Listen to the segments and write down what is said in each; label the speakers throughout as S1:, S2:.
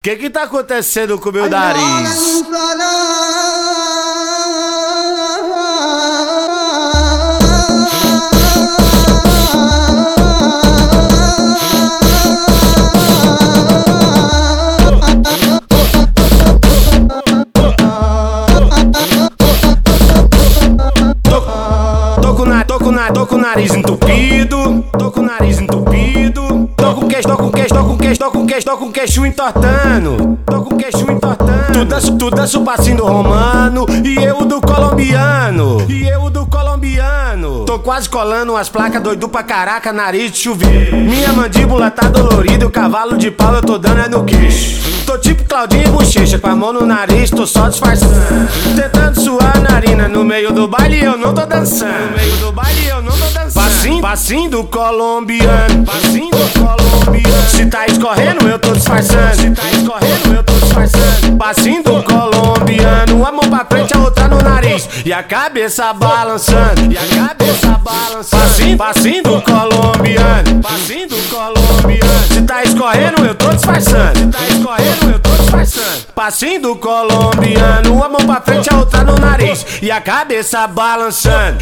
S1: Que tá acontecendo com o meu nariz? Tô com o nariz entupido, tô com o nariz entupido. Tô com queixo entortando. Tô com queixo entortando. Tu dança o passinho do romano e eu do colombiano. Tô quase colando umas placas, doido pra caraca, nariz de chuveiro. Minha mandíbula tá dolorida, o cavalo de pau eu tô dando é no queixo. Tô tipo Claudinho e Bochecha, com a mão no nariz, tô só disfarçando. Tentando suar a narina, no meio do baile eu não tô dançando. Passinho do colombiano, Se tá escorrendo eu tô disfarçando. Passinho do colombiano, a mão pra frente, a outra no nariz e a cabeça balançando. Passinho do colombiano, Se tá escorrendo eu tô disfarçando. Passinho do colombiano, a mão pra frente, a outra no nariz e a cabeça balançando.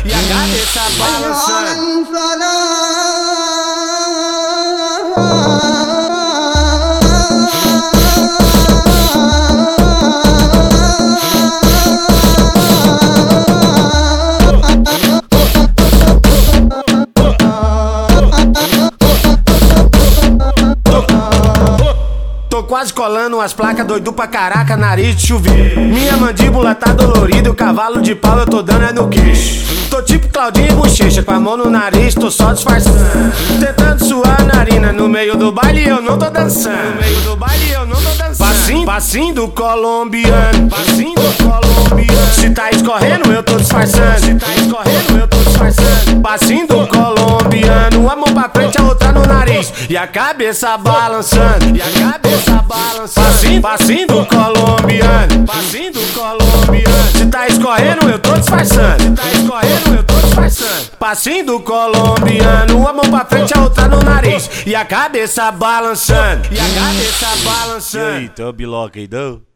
S1: Tô quase colando umas placas, doido pra caraca, nariz de chuveiro. Minha mandíbula tá dolorida, o cavalo de pau eu tô dando é no queixo. Tô tipo Claudinho e Bochecha, com a mão no nariz, tô só disfarçando. Tentando suar a narina, no meio do baile eu não tô dançando. Passinho do colombiano, Se tá escorrendo eu tô disfarçando. Passinho do colombiano, a mão pra frente, a outra no nariz e a cabeça balançando. Passinho do colombiano, Se tá escorrendo eu tô disfarçando. Passinho do colombiano, a mão pra frente, a outra no nariz e a cabeça balançando.
S2: E aí, tem uma biloca aí não?